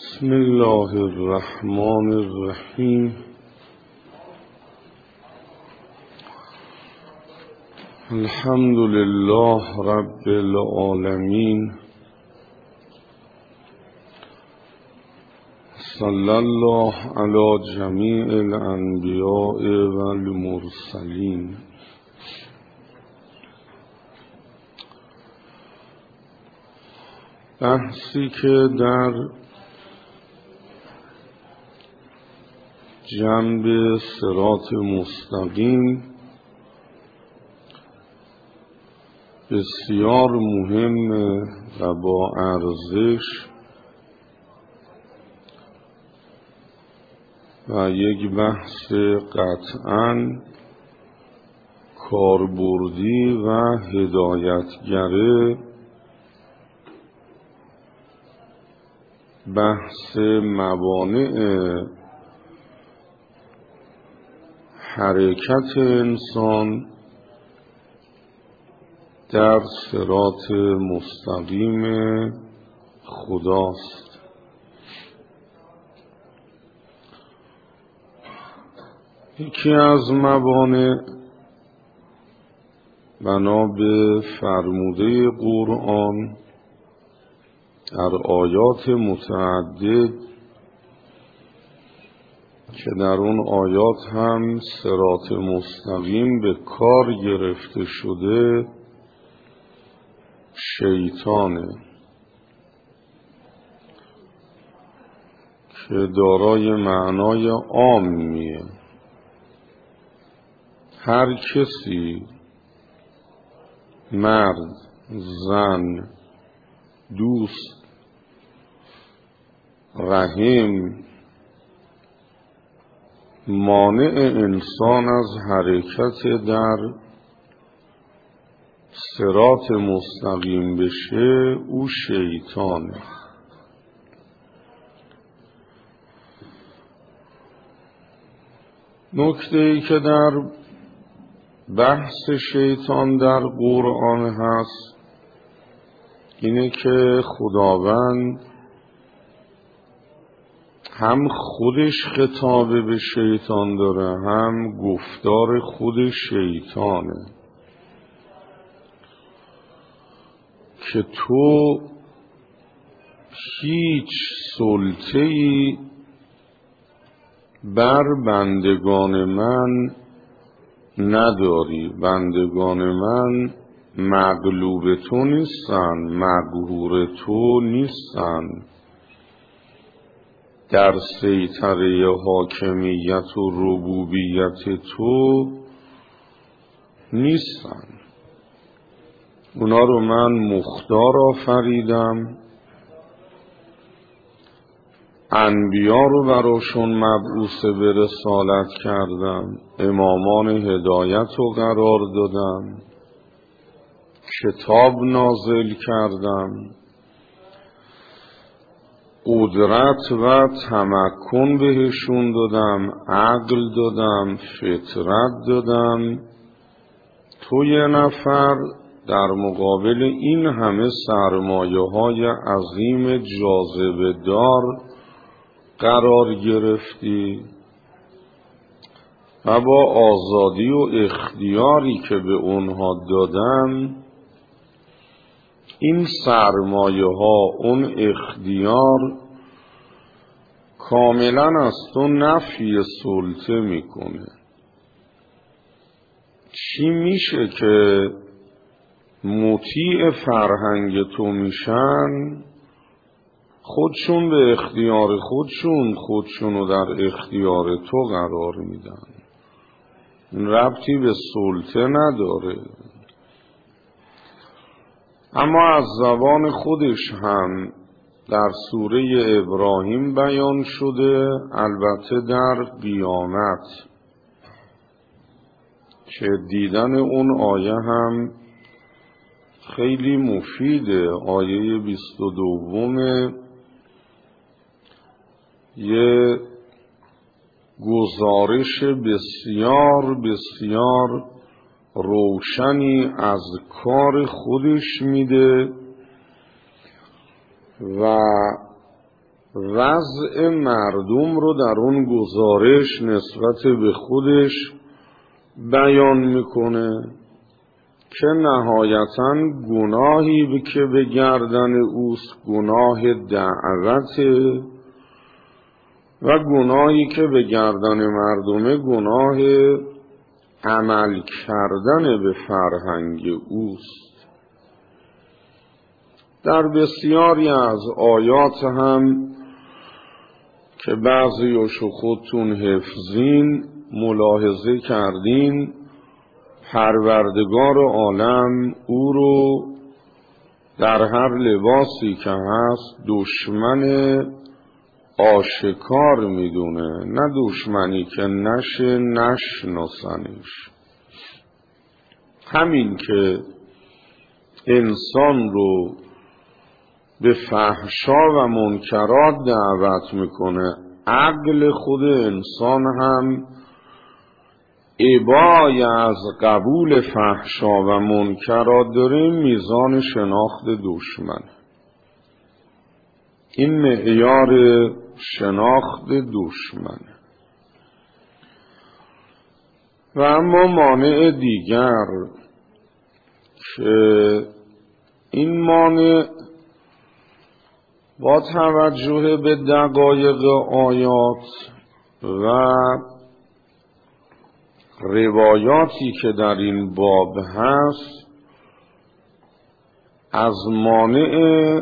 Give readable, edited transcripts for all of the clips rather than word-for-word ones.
بسم الله الرحمن الرحیم. الحمد لله رب العالمین. صلی الله علی جمیع الانبیاء و المرسلین. بحثی که در جنب صراط مستقیم بسیار مهم و با ارزش و یک بحث قطعاً کاربردی و هدایتگره، بحث موانع حرکت انسان در صراط مستقیم خداست. یکی از موانع بنا به فرموده قرآن در آیات متعدد که در اون آیات هم صراط مستقیم به کار گرفته شده شیطانه که دارای معنای عامیه. هر کسی، مرد، زن، دوست، رحم، مانع انسان از حرکت در صراط مستقیم بشه او شیطانه. نکته ای که در بحث شیطان در قرآن هست اینه که خداوند هم خودش خطاب به شیطان داره، هم گفتار خود شیطانه که تو هیچ سلطه‌ای بر بندگان من نداری. بندگان من مغلوب تو نیستن، مقهور تو نیستن، در سیطره حاکمیت و ربوبیت تو نیستن. اونا رو من مختار آفریدم، انبیا رو براشون مبعوث به رسالت کردم، امامان هدایت رو قرار دادم، کتاب نازل کردم، قدرت و تمکن بهشون دادم، عقل دادم، فطرت دادم. تو یه نفر در مقابل این همه سرمایه های عظیم جاذبه دار قرار گرفتی و با آزادی و اختیاری که به اونها دادم، این سرمایه ها، اون اختیار کاملا از تو نفی سلطه میکنه. چی میشه که مطیع فرهنگ تو میشن؟ خودشون به اختیار خودشونو در اختیار تو قرار میدن. ربطی به سلطه نداره. اما از زبان خودش هم در سوره ابراهیم بیان شده، البته در قیامت، که دیدن اون آیه هم خیلی مفیده. آیه 22 یه گزارش بسیار بسیار روشنی از کار خودش میده و وضع مردم رو در اون گزارش نسبت به خودش بیان میکنه که نهایتاً گناهی که به گردن اوست گناه دعوته و گناهی که به گردن مردمه گناه عمل کردن به فرهنگ اوست. در بسیاری از آیات هم که بعضیاشو خودتون حفظین ملاحظه کردین پروردگار عالم او رو در هر لباسی که هست دشمن آشکار میدونه، نه دشمنی که نشناسنش. همین که انسان رو به فحشا و منکرات دعوت میکنه، عقل خود انسان هم ابای از قبول فحشا و منکرات داره، میزان شناخت دشمن. این معیار شناخت دشمن. و اما مانع دیگر که این مانع با توجه به دقایق آیات و روایاتی که در این باب هست از مانع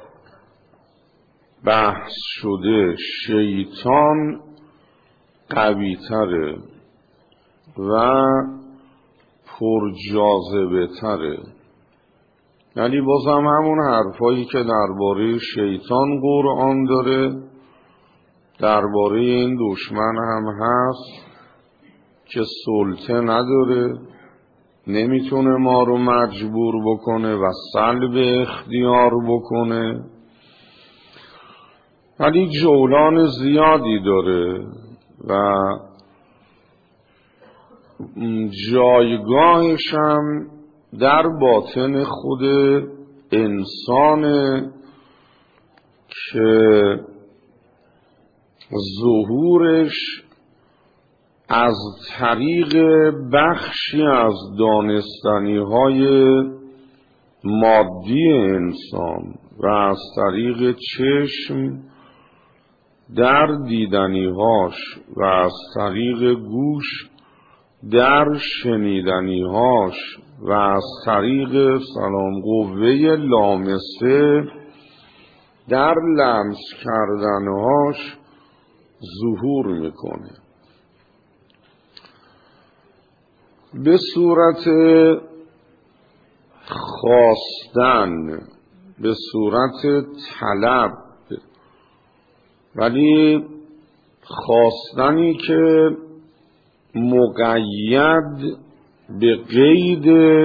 بحث شده شیطان قوی تره و پرجاذبه تره. یعنی بازم همون حرفایی که درباره شیطان قرآن داره درباره این دشمن هم هست که سلطه نداره، نمیتونه ما رو مجبور بکنه و سلب اختیار بکنه، ولی جولان زیادی داره و جایگاهش هم در باطن خود انسانه که ظهورش از طریق بخشی از دانستنی‌های مادی انسان و از طریق چشم در دیدنی‌هاش و از طریق گوش در شنیدنی‌هاش و از طریق قوه لامسه در لمس کردنهاش ظهور میکنه. به صورت خواستن، به صورت طلب، ولی خواستنی که مقید به قید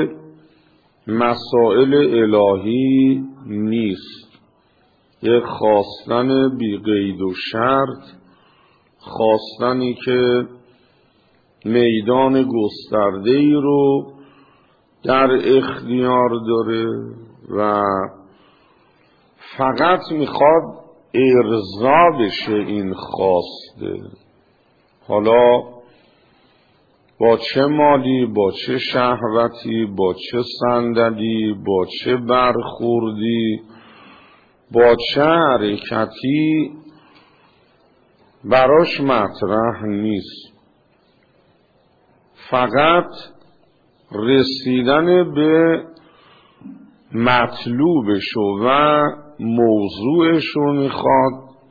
مسائل الهی نیست، یک خواستن بی قید و شرط، خواستنی که میدان گسترده‌ای رو در اختیار داره و فقط میخواد ارضا بشه این خواسته، حالا با چه مالی، با چه شهوتی، با چه صندلی، با چه برخوردی، با چه حرکتی براش مطرح نیست. فقط رسیدن به مطلوبشو و موضوعشو میخواد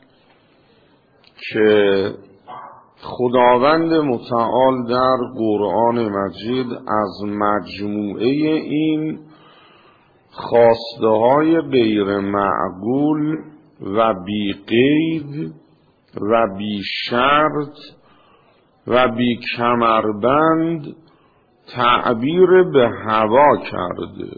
که خداوند متعال در قرآن مجید از مجموعه این خواسته های غیر معقول و بی قید و بی شرط و بی کمربند تعبیر به هوا کرده.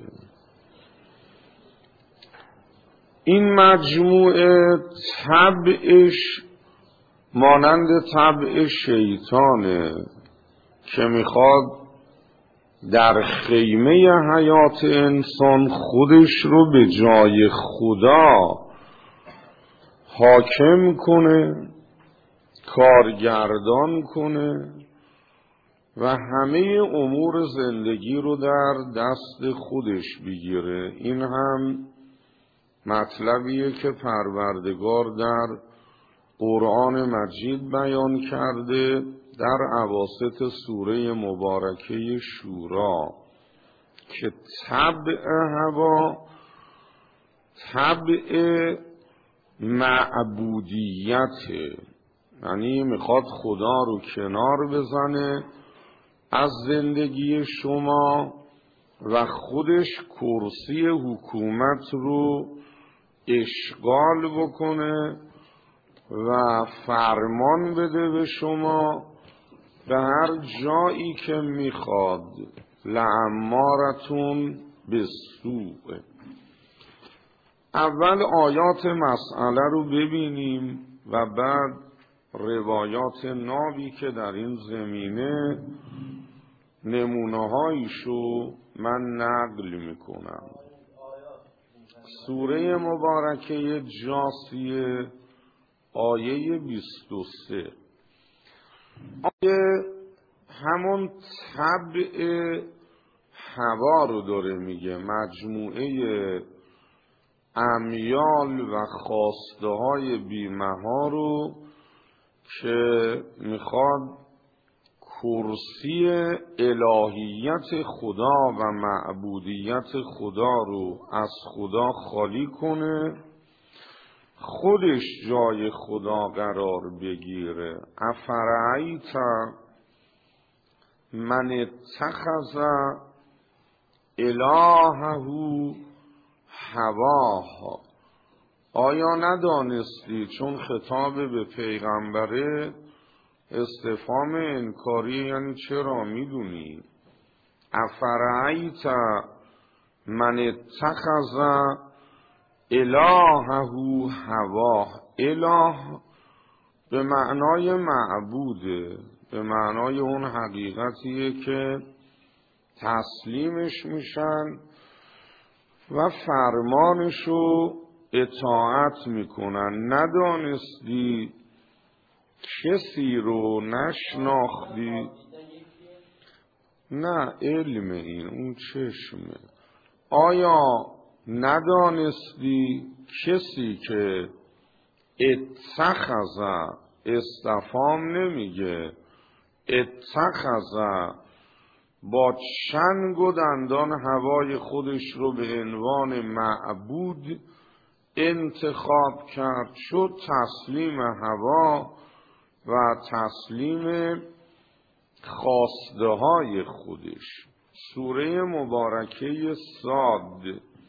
این مجموعه طبعش مانند طبع شیطانه که میخواد در خیمه حیات انسان خودش رو به جای خدا حاکم کنه، کارگردان کنه و همه امور زندگی رو در دست خودش بگیره. این هم مطلبیه که پروردگار در قرآن مجید بیان کرده در اواسط سوره مبارکه شورا که طبع هوا طبع معبودیته، یعنی میخواد خدا رو کنار بزنه از زندگی شما و خودش کرسی حکومت رو اشغال بکنه و فرمان بده به شما به هر جایی که میخواد. لعمارتون بالسوء. اول آیات مسئله رو ببینیم و بعد روایات نابی که در این زمینه نمونه‌هایشو من نقل میکنم. سوره مبارکه جاثیه آیه 23 آیه همون طبع هوا رو داره میگه، مجموعه امیال و خواسته های بیمها رو که میخواد کرسی الهیت خدا و معبودیت خدا رو از خدا خالی کنه، خودش جای خدا قرار بگیره. افرعیت من اتخذ الهه هواه. آیا ندانستی؟ چون خطاب به پیغمبره استفهام انکاری، یعنی چرا میدونی؟ افرعیت من اتخذ الهه هواه. اله به معنای معبوده، به معنای اون حقیقتیه که تسلیمش میشن و فرمانشو اطاعت میکنن. ندانستی؟ کسی رو نشناختی؟ نه علم، این اون چشمه. آیا ندانستی کسی که اتخذ، استفهام نمیگه، اتخذ با چنگ و دندان هوای خودش رو به عنوان معبود انتخاب کرد، شد تسلیم هوا و تسلیم خواسته های خودش. سوره مبارکه صاد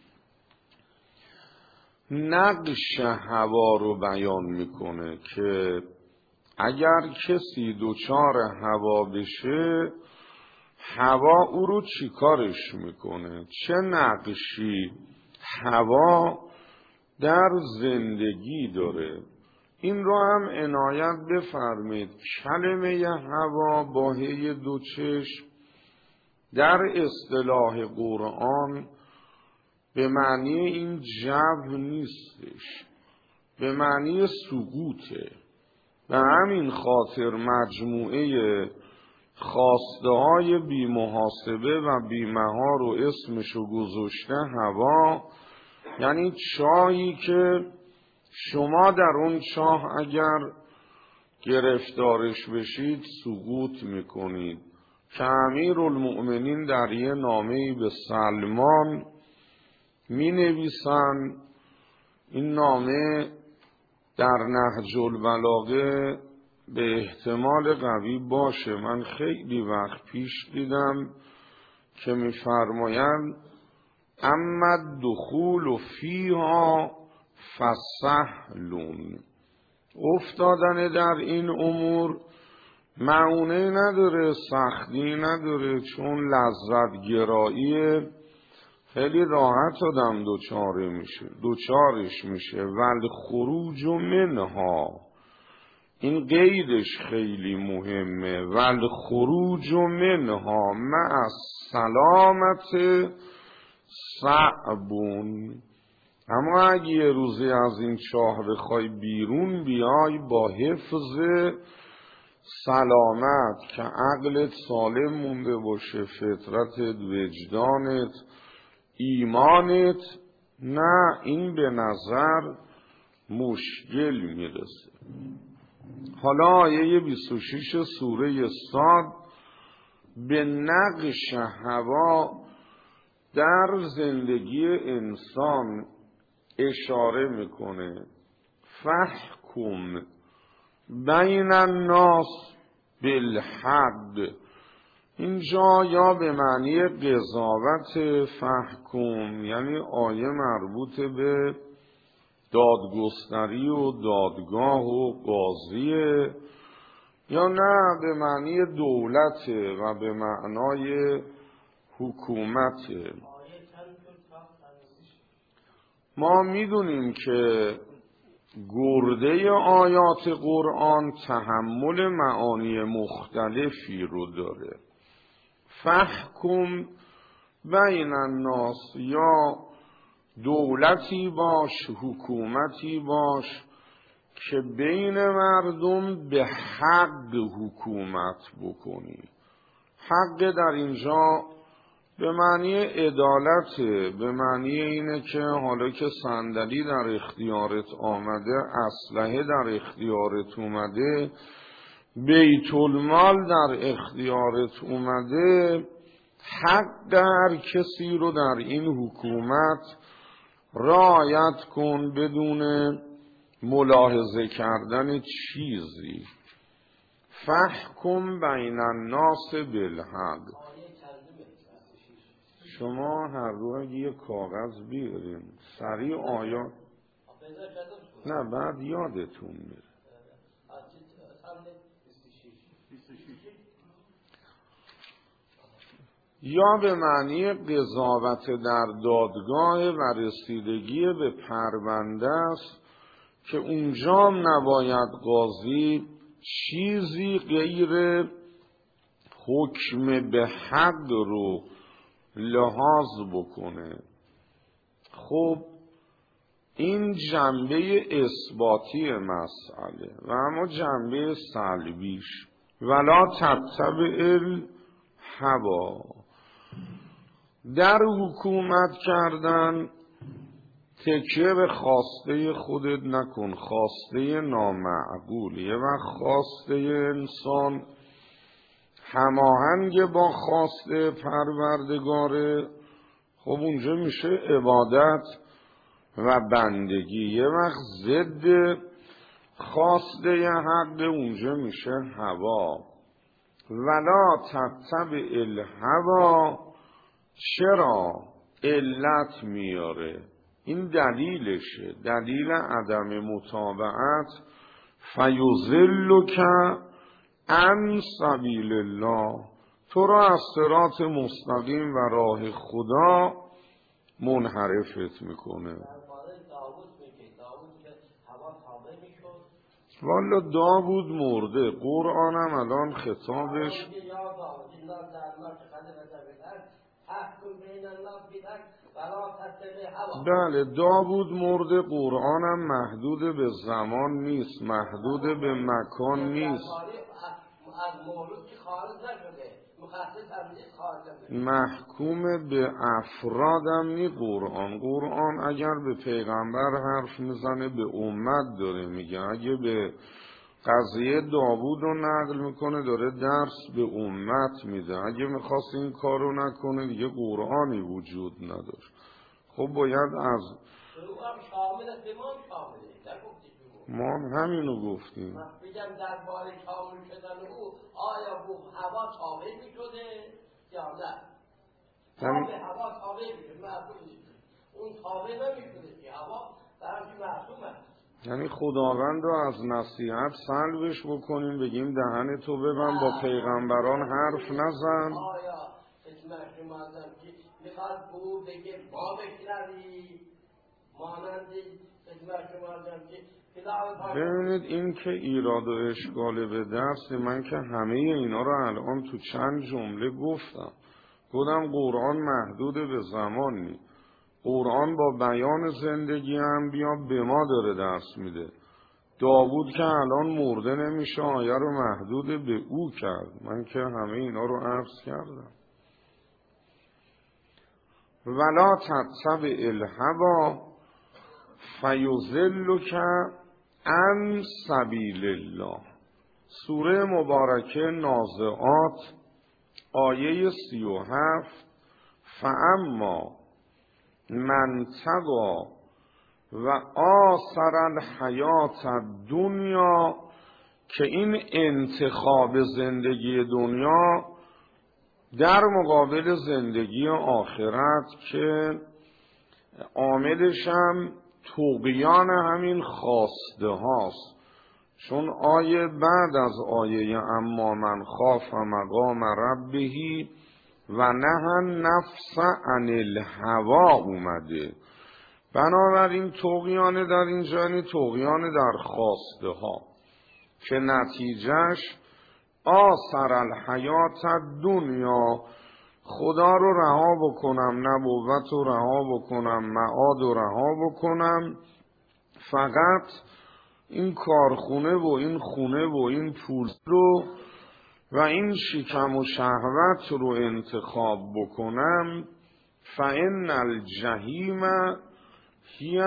نقش هوا رو بیان میکنه که اگر کسی دچار هوا بشه، هوا او رو چیکارش میکنه، چه نقشی هوا در زندگی داره. این رو هم عنایت بفرمید. کلمه هوا با هی دو چشم در اصطلاح قرآن به معنی این جو نیستش، به معنی سقوطه. به همین خاطر مجموعه خواسته های بی محاسبه و بی مها رو اسمشو گذاشته هوا، یعنی چاهی که شما در اون چاه اگر گرفتارش بشید سقوط میکنید. که امیرالمؤمنین در یه نامه‌ای به سلمان می نویسن، این نامه در نهج البلاغه به احتمال قوی باشه، من خیلی وقت پیش دیدم که می‌فرمایند اما دخول فیها فسهلون. افتادن در این امور معونه نداره، سختی نداره، چون لذت گرایی خیلی راحت آدم دوچارش میشه. ول خروج منها، این قیدش خیلی مهمه. ول خروج منها مع السلامت صعبون. اما اگه یه روزی از این چاه بخوای بیرون بیای با حفظ سلامت که عقلت سالم مونده باشه، فطرتت، وجدانت، ایمانت، نه این به نظر مشکل میرسه. حالا آیه 26 سوره صاد به نقش هوا در زندگی انسان اشاره میکنه. فحکم بین الناس بالحق، اینجا یا به معنی قضاوت فحکم یعنی آیه مربوط به دادگستری و دادگاه و قاضیه، یا نه به معنی دولته و به معنای حکومته. ما میدونیم که گرده آیات قرآن تحمل معانی مختلفی رو داره. فحکم بین الناس، یا دولتی باش، حکومتی باش که بین مردم به حق حکومت بکنی. حق در اینجا به معنی عدالته، به معنی اینه که حالا که صندلی در اختیارت آمده، اسلحه در اختیارت اومده، بیت المال در اختیارت اومده، حق هر کسی رو در این حکومت رعایت کن بدون ملاحظه کردن چیزی. فحکم بین الناس بالحق. شما هر رو یه کاغذ بیارین سریع آیات، نه بعد یادتون میره. یا به معنی قضاوت در دادگاه و رسیدگی به پرونده است که اونجا نباید قاضی چیزی غیر حکم به حق رو لحاظ بکنه. خب این جنبه اثباتی مسئله و اما جنبه سلبیش ولا تتبع الهوا، در حکومت کردن تکیه به خواسته خودت نکن، خواسته نامعقول. یه وقت خواسته انسان هماهنگ با خواسته پروردگاره، خب اونجا میشه عبادت و بندگی. یه وقت ضد خواسته حق، اونجا میشه هوا. ولا تتبع الهوا، چرا؟ علت میاره، این دلیلشه، دلیل عدم متابعت. فیضلک عن سبیل الله، تو را از صراط مستقیم و راه خدا منحرفت میکنه. والا داوود مرده، قرآن هم الان خطابش بله داوود مرده. قرآن هم محدود به زمان نیست، محدود به مکان نیست، محکوم به افرادم نی. قرآن اگر به پیغمبر حرف میزنه به امت داره میگه، اگه به قضیه داوود رو نقل میکنه داره درس به امت میده. اگه میخواست این کار رو نکنه دیگه قرآنی وجود نداشت. خب باید از ما همینو گفتیم. بگم درباره کامل شدن او آیا هوا تابع میشده یا نه؟ تابع هوا تابع میشده، معصوم نیست. اون تابع نمیشده که هوا برای معصومه. یعنی خداوند رو از نصیحت سلبش بکنیم، بگیم دهن تو ببند، با پیغمبران حرف نزن. آیا اسمش شمازم که میخواد او بگه ما بشنوی مانند اسمش شمازم که ببینید این که ایراد و اشکال به درس من که همه اینا رو الان تو چند جمله گفتم. قرآن محدود به زمان نی. قرآن با بیان زندگی انبیا به ما داره درس میده. داوود که الان مرده نمیشه آیه رو محدود به او کرد. من که همه اینا رو عرض کردم. ولا تتبع الهوی فیضلک عن سبیل الله. سوره مبارکه نازعات آیه 37. فاما من طغی و آثر الحیات الدنیا، که این انتخاب زندگی دنیا در مقابل زندگی آخرت که عاملش هم طغیان همین خواسته هاست. چون آیه بعد از آیه اما من خاف مقام ربه و نهی نفس عن الهوی اومده. بنابراین طغیان در اینجا یعنی طغیان در خواسته ها که نتیجهش آثر الحیات الدنیا، خدا رو رها بکنم، نبوت رو رها بکنم، معاد رو رها بکنم، فقط این کارخونه و این خونه و این پول رو و این شکم و شهوت رو انتخاب بکنم. فإن الجحیم هی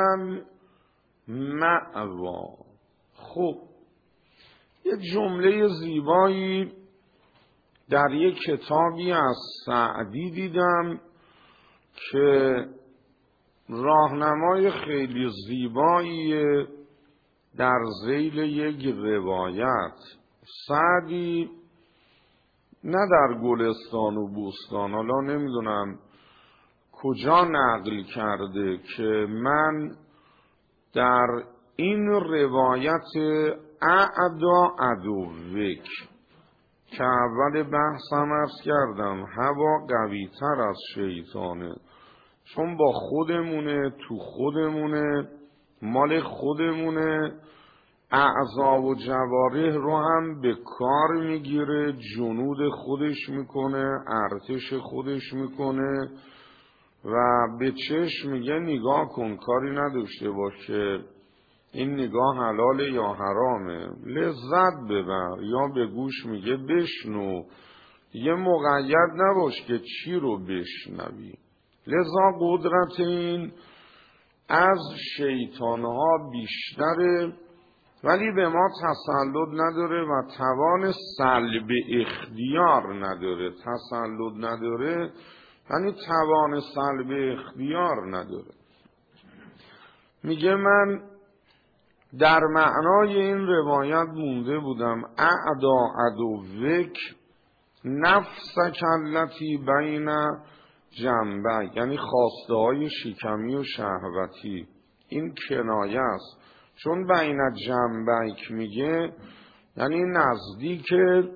المأوی. خب یه جمله زیبایی در یک کتابی از سعدی دیدم که راهنمای خیلی زیبایی در ذیل یک روایت. سعدی نه در گلستان و بوستان، حالا نمیدونم کجا نقل کرده که من در این روایت اعدا عدوک که اول بحثم عرض کردم هوا قوی تر از شیطانه، چون با خودمونه، تو خودمونه، مال خودمونه، اعضا و جوارح رو هم به کار میگیره، جنود خودش میکنه، ارتش خودش میکنه و به چشم میگه نگاه کن، کاری نداشته باشه این نگاه حلاله یا حرامه، لذت ببر، یا به گوش میگه بشنو، یه مقید نباش که چی رو بشنوی. لذا قدرت این از شیطانها بیشتره، ولی به ما تسلط نداره و توان سلب اختیار نداره. تسلط نداره یعنی توان سلب اختیار نداره. میگه من در معنای این روایت مونده بودم اعدا عدوک نفسک التی بین جنبک، یعنی خواسته های شکمی و شهوتی. این کنایه است، چون بین جنبک میگه یعنی نزدیک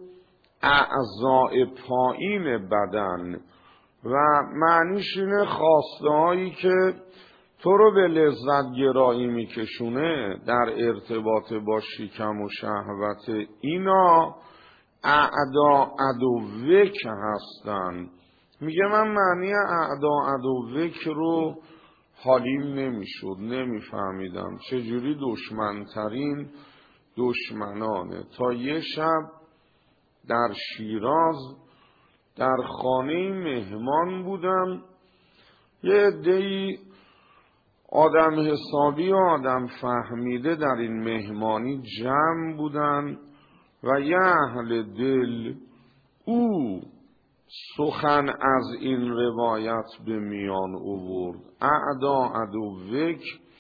اعضاء پایین بدن و معنیش اینه خواسته هایی که تو رو به لذت گرایی میکشونه در ارتباط با شکم و شهوت، اینا اعدا عدوک هستن. میگه من معنی اعدا عدوک رو حالیم نمیشد، نمیفهمیدم چجوری دشمنترین دشمنانه. تا یه شب در شیراز در خانه مهمان بودم، یه عده‌ای آدم حسابی و آدم فهمیده در این مهمانی جمع بودن و یه اهل دل او سخن از این روایت به میان آورد اعدا عدوک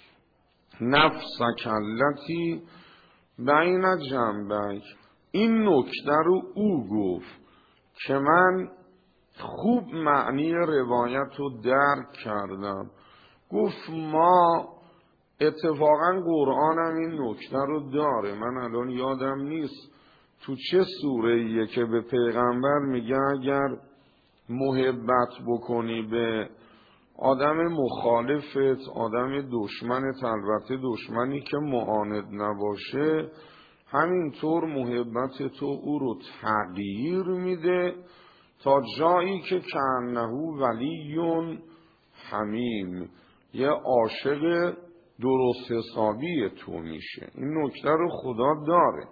نفسک التی بین جنبک. این نکته رو او گفت که من خوب معنی روایت رو درک کردم. گفت ما اتفاقا قرآن هم این نکته رو داره، من الان یادم نیست تو چه سوره‌ایه که به پیغمبر میگه اگر محبت بکنی به آدم مخالفت، آدم دشمنت، البته دشمنی که معاند نباشه، همینطور محبت تو او رو تغییر میده تا جایی که کأنه ولی حمیم، یه عاشق درست حسابی تو میشه. این نکته رو خدا داره.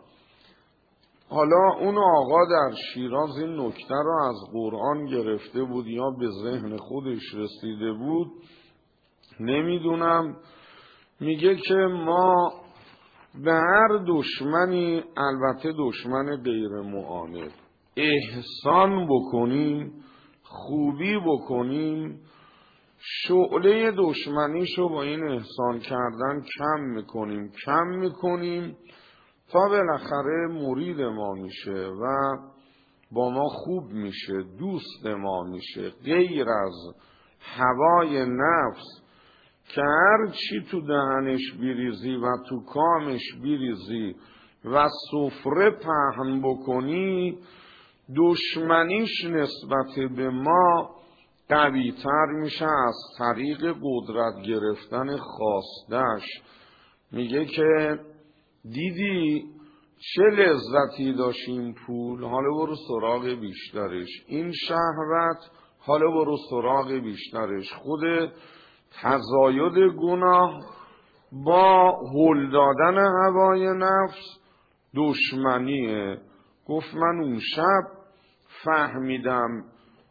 حالا اون آقا در شیراز این نکته رو از قرآن گرفته بود یا به ذهن خودش رسیده بود نمیدونم. میگه که ما به هر دشمنی، البته دشمن غیر معاند، احسان بکنیم، خوبی بکنیم، شعله دشمنیشو با این احسان کردن کم میکنیم تا بالاخره مرید ما میشه و با ما خوب میشه، دوست ما میشه. غیر از هوای نفس که هر چی تو دهنش بریزی و تو کامش بریزی و سفره پهن بکنی، دشمنیش نسبت به ما قوی تر میشه از طریق قدرت گرفتن خواستش. میگه که دیدی چه لذتی داشتیم پول، حالا برو سراغ بیشترش. این شهوت، حالا برو سراغ بیشترش. خود تزاید گناه با هل دادن هوای نفس دشمنیه. گفت من اون شب فهمیدم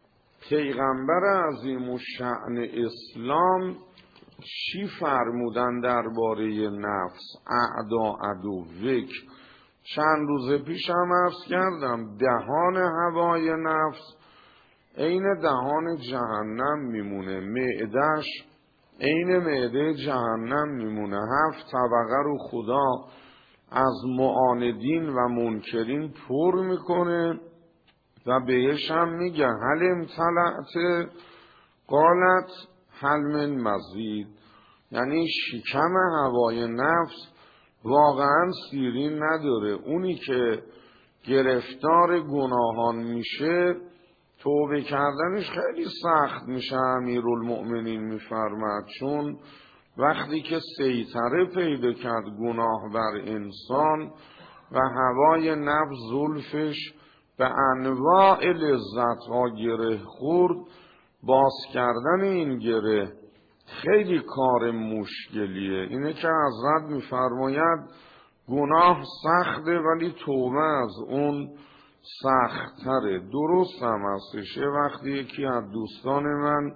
پیغمبر عظیم الشأن اسلام چی فرمودن درباره نفس. اعدا عدوک. چند روز پیش هم عرض کردم دهان هوای نفس عین دهان جهنم میمونه، معدهش عین معده جهنم میمونه. 7 طبقه رو خدا از معاندین و منکرین پر میکنه و بهش هم میگه هل امتلعت، قالت هل من مزید. یعنی شکم هوای نفس واقعا سیرین نداره. اونی که گرفتار گناهان میشه توبه کردنش خیلی سخت میشه. امیرالمؤمنین میفرماد چون وقتی که سیطره پیدا کرد گناه بر انسان و هوای نفس زلفش به انواع لذت ها گره خورد، باز کردن این گره خیلی کار مشکلیه. اینه که حضرت میفرماید گناه سخته ولی توبه از اون سخت‌تره. درست هم هستش. وقتی یکی از دوستان من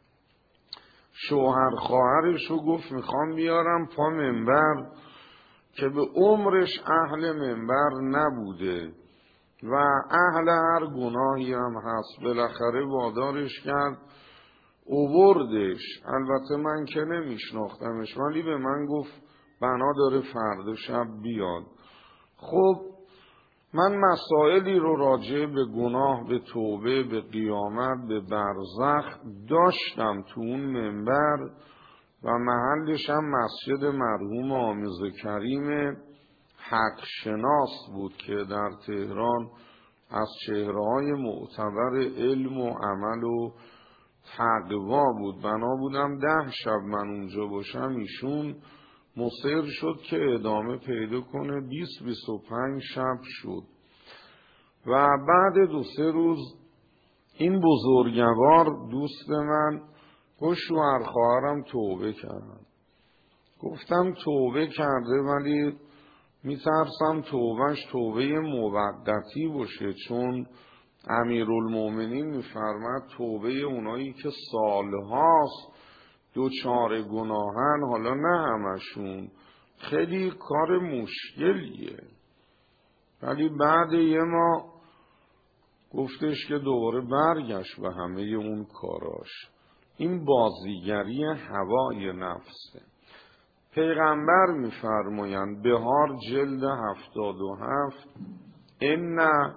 شوهر خواهرش رو گفت میخوام بیارم پا منبر که به عمرش اهل منبر نبوده و اهل هر گناهی هم هست، بالاخره وادارش کرد اووردش. البته من که نمیشناختمش ولی به من گفت بنا داره فردا شب بیاد. خب من مسائلی رو راجع به گناه، به توبه، به قیامت، به برزخ داشتم تو اون منبر و محلش هم مسجد مرحوم آمیز کریم حق شناس بود که در تهران از چهره‌های معتبر علم و عمل و تقوا بود. بنا بودم 10 شب من اونجا باشم، ایشون مصر شد که ادامه پیدا کنه. 20-25 شب شد و بعد 2-3 روز این بزرگوار دوست من گفت شوهر خواهرم توبه کرد. گفتم توبه کرده ولی میترسم توبهش توبه موقتی باشه، چون امیرالمؤمنین میفرماد توبه اونایی که سالهاست دوچار گناهن، حالا نه همشون، خیلی کار مشکلیه. ولی بعد یه ماه گفتش که دوباره برگشت به همه اون کاراش. این بازیگری هوای نفسه. پیغمبر میفرمایند بهار جلد 77 ان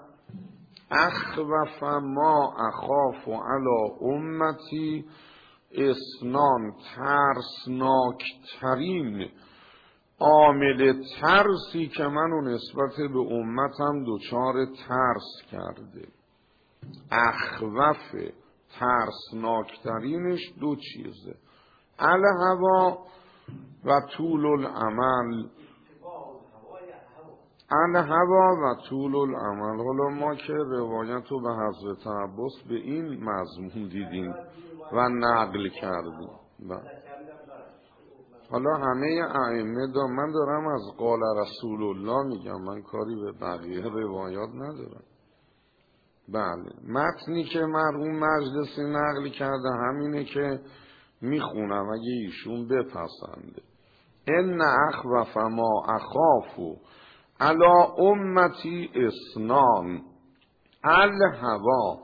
اخوف ما اخاف علی امتی اسنان، ترسناکترین عامل ترسی که منو نسبت به امتم دچار ترس کرده، اخوف ترسناکترینش 2 چیزه: الهوا و طول العمل. الهوا و طول العمل. حالا ما که روایت رو به حضرت عباس به این مضمون دیدیم و نقل کردیم. حالا همه ائمه من دارم از قال رسول الله میگم، من کاری به بقیه روایات ندارم. بله، متنی که مرحوم مجلسی نقل کرده همینه که میخونم اگه ایشون بپسنده. ان اخوف ما اخافو علی امتی اسنان الهوا.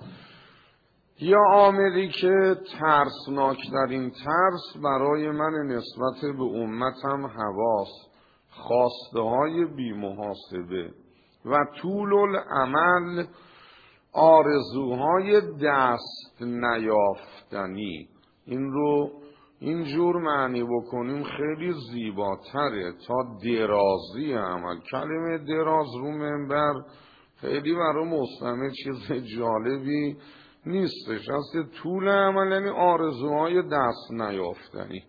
یا عاملی که ترسناکترین ترس برای من نسبت به امتم هواست، خواسته های بی محاسبه و طول العمل، آرزوهای دست نیافتنی. این رو اینجور معنی بکنیم خیلی زیباتره تا درازی عمل. کلمه دراز رو منبر خیلی برای مستمع چیز جالبی نیستش. اصلا طول عمل یعنی آرزوهای دست نیافتنی.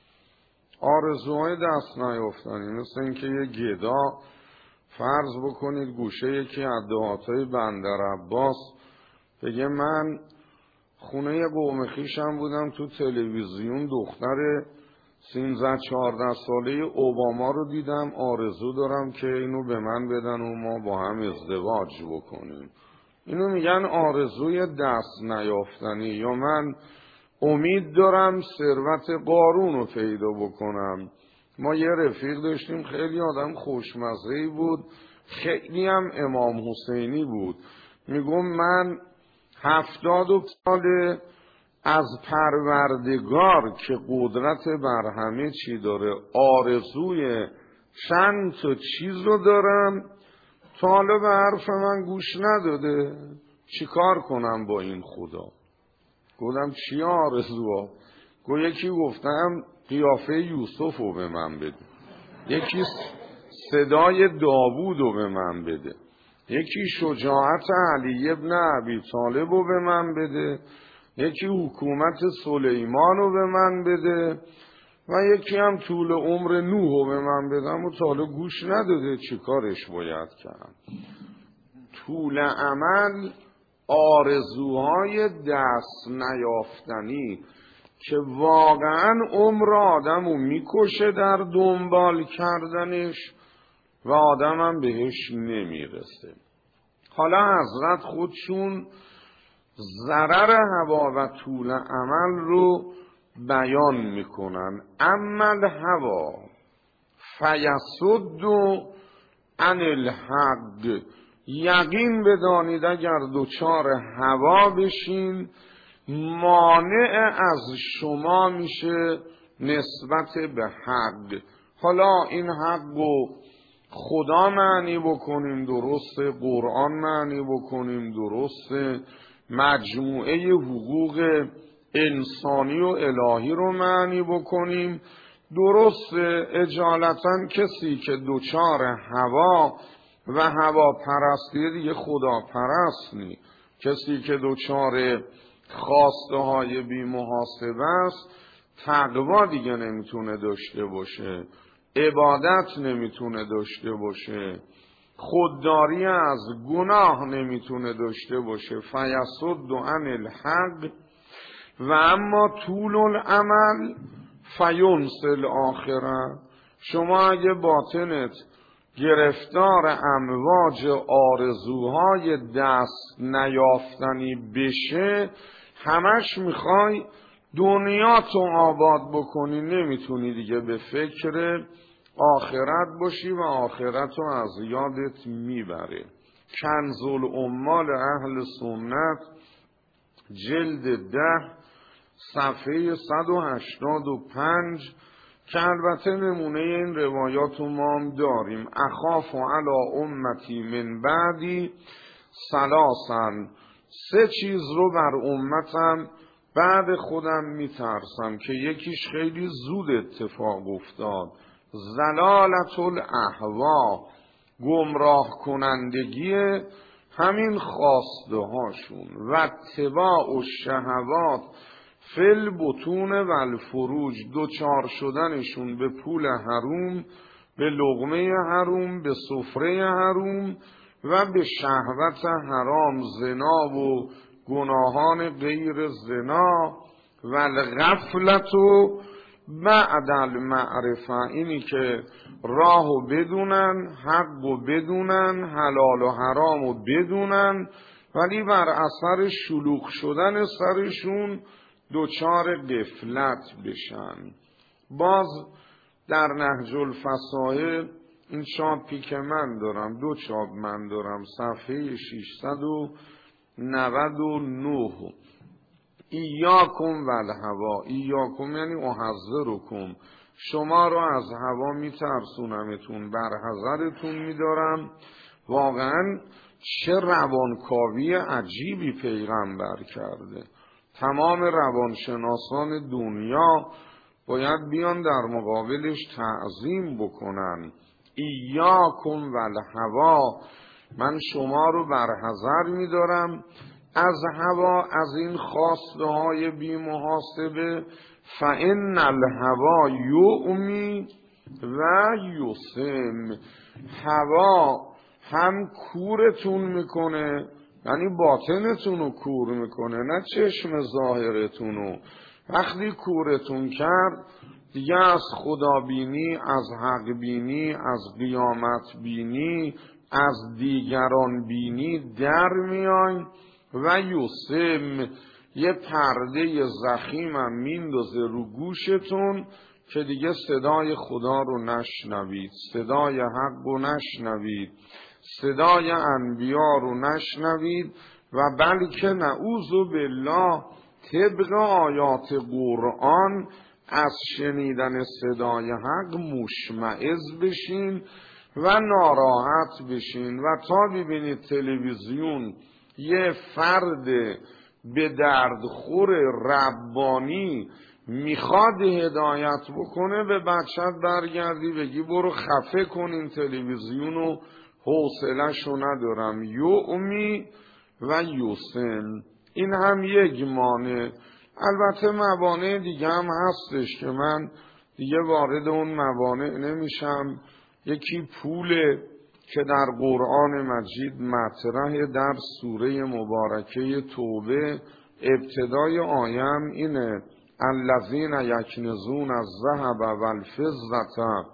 آرزوهای دست نیافتنی مثل اینکه یه گدا فرض بکنید گوشه یکی از دهاتای بندر عباس بگه من خونه قوم خویشم بودم، تو تلویزیون دختر 13-14 ساله اوباما رو دیدم، آرزو دارم که اینو به من بدن و ما با هم ازدواج بکنیم. اینو میگن آرزوی دست نیافتنی. یا من امید دارم ثروت قارون رو پیدا بکنم. ما یه رفیق داشتیم خیلی آدم خوشمزه‌ای بود، خیلی هم امام حسینی بود. میگم من 70 ساله از پروردگار که قدرت بر همه چی داره آرزوی چند تا چیز رو دارم، تا حالا به حرف من گوش نداده. چی کار کنم با این خدا؟ گفتم چی آرزوها؟ یکی گفتم قیافه یوسف رو به من بده، یکی صدای داوود رو به من بده، یکی شجاعت علی ابن ابی طالب رو به من بده، یکی حکومت سلیمان رو به من بده و یکی هم طول عمر نوح رو به من بدم و تا حالا گوش نداده. چی کارش باید کرد؟ طول عمل، آرزوهای دست نیافتنی که واقعا عمر آدم رو میکشه در دنبال کردنش و آدم هم بهش نمیرسه. حالا حضرت خودشون ضرر هوا و طول عمل رو بیان میکنن. عمل هوا فیصد عن الحق. یقین بدانید اگر دوچار هوا بشین مانع از شما میشه نسبت به حق. حالا این حق رو خدا معنی بکنیم درسته، قرآن معنی بکنیم درسته، مجموعه حقوق انسانی و الهی رو معنی بکنیم درسته. اجالتا کسی که دوچار هوا و هوا پرستی دیگه خدا پرست نی. کسی که دوچار خواسته های بی محاسبه است تقوا دیگه نمیتونه داشته باشه، عبادت نمیتونه داشته باشه، خودداری از گناه نمیتونه داشته باشه. فیصد عن الحق و اما طول العمل فینس الاخره. شما اگه باطنت گرفتار امواج آرزوهای دست نیافتنی بشه، همش میخوای دنیاتو آباد بکنی، نمیتونی دیگه به فکر آخرت باشی و آخرتو از یادت میبره. کنز العمال اهل سنت جلد 10 صفحه 185 که البته نمونه این روایات ما هم داریم. اخاف علی امتی من بعدی ثلاثا. 3 چیز رو بر امتم بعد خودم میترسم که یکیش خیلی زود اتفاق افتاد. زلالت الاهوا، گمراه کنندگی همین خواسته هاشون، و اتباع الشهوات فی البطون و الفروج، دوچار شدنشون به پول حروم، به لقمه حروم، به سفره حروم و به شهوت حرام، زنا و گناهان غیر زنا. و الغفلت بعد المعرفه، اینی که راهو بدونن، حقو بدونن، حلال و حرامو بدونن، ولی بر اثر شلوغ شدن سرشون دچار غفلت بشن. باز در نهج الفصاحل این چاپی که من دارم، 2 چاپ من دارم، صفحه 699، ایاکم والهوا، ایاکم یعنی احذرکم، شما رو از هوا میترسونمتون، بر حذرتون میدارم. واقعا چه روانکاوی عجیبی پیغمبر کرده. تمام روانشناسان دنیا باید بیان در مقابلش تعظیم بکنن. ایاکم والهوا، من شما رو بر حذر میدارم از هوا، از این خواسته های بی محاسبه. فإن الهوا یعمی و یسم، هوا هم کورتون میکنه، یعنی باطنتون رو کور میکنه، نه چشم ظاهرتون رو. وقتی کورتون کرد دیگه از خدا بینی، از حق بینی، از قیامت بینی، از دیگران بینی در میاین. و یوسم، یه پرده زخیمم میندازه رو گوشتون که دیگه صدای خدا رو نشنوید، صدای حق رو نشنوید، صدای انبیا رو نشنوید، و بلکه نعوذ بالله طبق آیات قرآن از شنیدن صدای حق مشمئز بشین و ناراحت بشین. و تا ببینید تلویزیون یه فرد به دردخور ربانی میخواد هدایت بکنه، به بچت برگردی بگی برو خفه کن این تلویزیونو، حوصله‌شو ندارم. یعمی و یوسم، این هم یک مانع. البته موانع دیگه هم هستش که من دیگه وارد اون موانع نمیشم. یکی پوله که در قرآن مجید مطرح در سوره مبارکه توبه، ابتدای آیم اینه: الذین یکنزون الذهب والفضة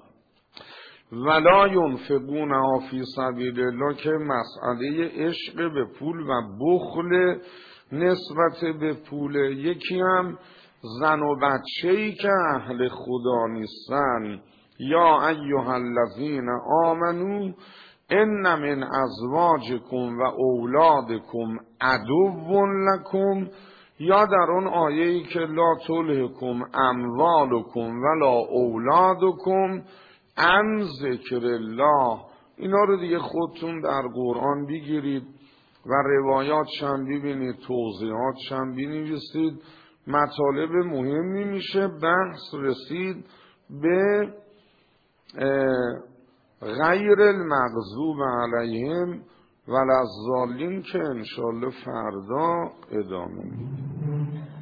ولا ينفقونها فی سبیل الله، که مسئله عشق به پول و بخل نسبت به پول. یکی هم زن و بچه‌ای که اهل خدا نیستن، یا ایها الذین آمنو ان من ازواجکم و اولادکم عدو لکم، یا در اون آیه‌ای که لا تلهکم اموالکم ولا اولادکم عن ذکر الله. اینا رو دیگه خودتون در قرآن بگیرید و روایاتش هم ببینید، توضیحاتش هم بنویسید. مطالب مهمی میشه. بحث رسید به غیر المغضوب علیهم ولا الضالین که انشالله فردا ادامه میدیم.